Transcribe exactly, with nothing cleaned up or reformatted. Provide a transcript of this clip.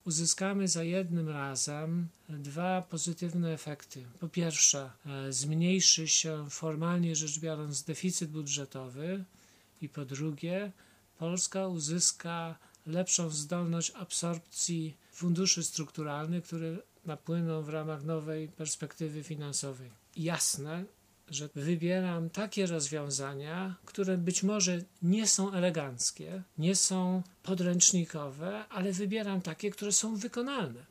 uzyskamy za jednym razem dwa pozytywne efekty. Po pierwsze, zmniejszy się formalnie rzecz biorąc deficyt budżetowy i po drugie, Polska uzyska lepszą zdolność absorpcji funduszy strukturalnych, które napłyną w ramach nowej perspektywy finansowej. Jasne, że wybieram takie rozwiązania, które być może nie są eleganckie, nie są podręcznikowe, ale wybieram takie, które są wykonalne.